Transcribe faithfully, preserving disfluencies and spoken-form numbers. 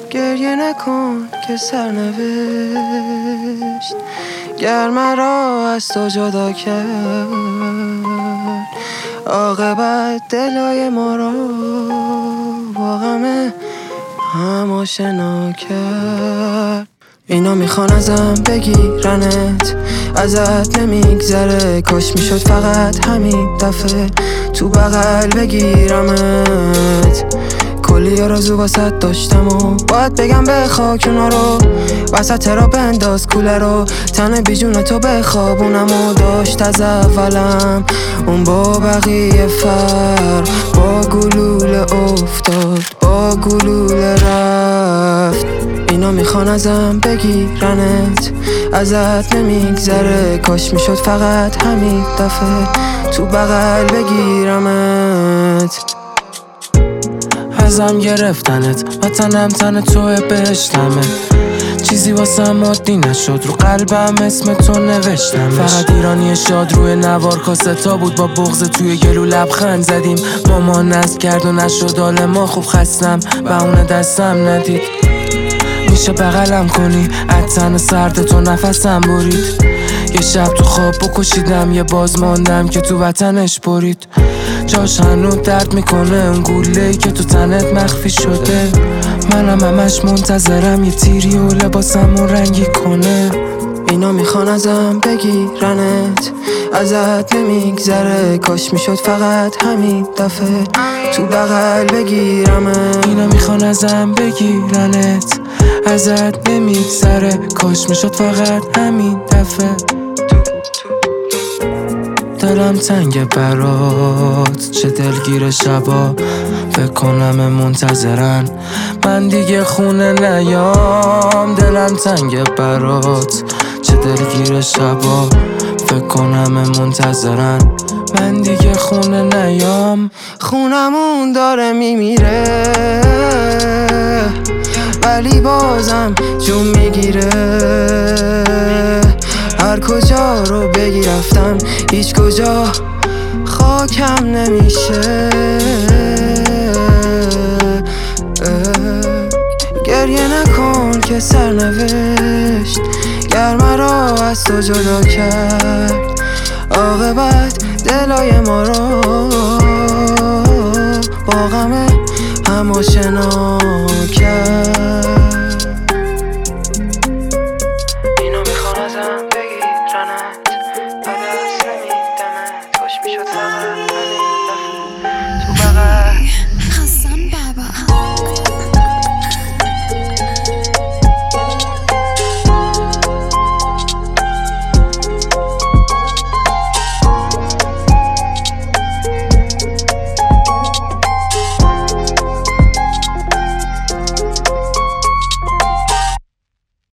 گریه نکن که سرنوشت گر مرا از تو جدا کرد، عاقبت دلای ما را با غم هم آشنا کرد. اینا میخوان ازم بگیرنت، ازت نمیگذره، کاش میشد فقط همین دفعه تو بغل بگیرمت. کلی آرزو واسط داشتم و باید بگم بخواه اونا رو، وسط را بنداز کوله رو، تن بیجون تو بخوابونم و داشت از اولم اون با بقیه فر، با گلوله افتاد با گلوله رفت. اینا میخوان ازم بگیرنت، ازت نمیگذره، کاش میشد فقط همین دفعه تو بغل بگیرمت. ازم گرفتنت و تنم تن توه بهشتمه، چیزی واسم عادی نشد، رو قلبم اسم تو نوشتم. فقط ایرانی شاد روی نوار کاستا بود، با بغض توی گلو لبخند زدیم. ماما نصب کرد و نشد حال ما خوب، خستم و اون دستم ندید. میشه بغلم کنی؟ از تن سرد تو نفسم برید. یه شب تو خواب بکشیدم، یه باز ماندم که تو وطنش برید. جاش هنو درد میکنه اون گوله‌ای که تو تنت مخفی شده. منم همش منتظرم یه تیری و لباسمون رنگی کنه. اینا میخوان ازم بگیرنت، ازت نمیگذره، کاش میشد فقط همین دفعه تو بغل بگیرمت. اینا میخوان ازم بگیرنت، ازت نمیگذره، کاش میشد فقط همین دفعه. دلم تنگ برات، چه دلگیر شبا، فکر کنم منتظرن من دیگه خونه نیام. دلم تنگ برات، چه دلگیر شبا، فکر کنم منتظرن من دیگه خونه نیام. خونمون داره میمیره ولی بازم جون میگیره، هر کجا رو بگی رفتم هیچ کجا خاکم نمیشه. گریه نکن که سرنوشت گر مرا از تو جدا کرد، عاقبت دلای ما را با غم هم آشنا کرد.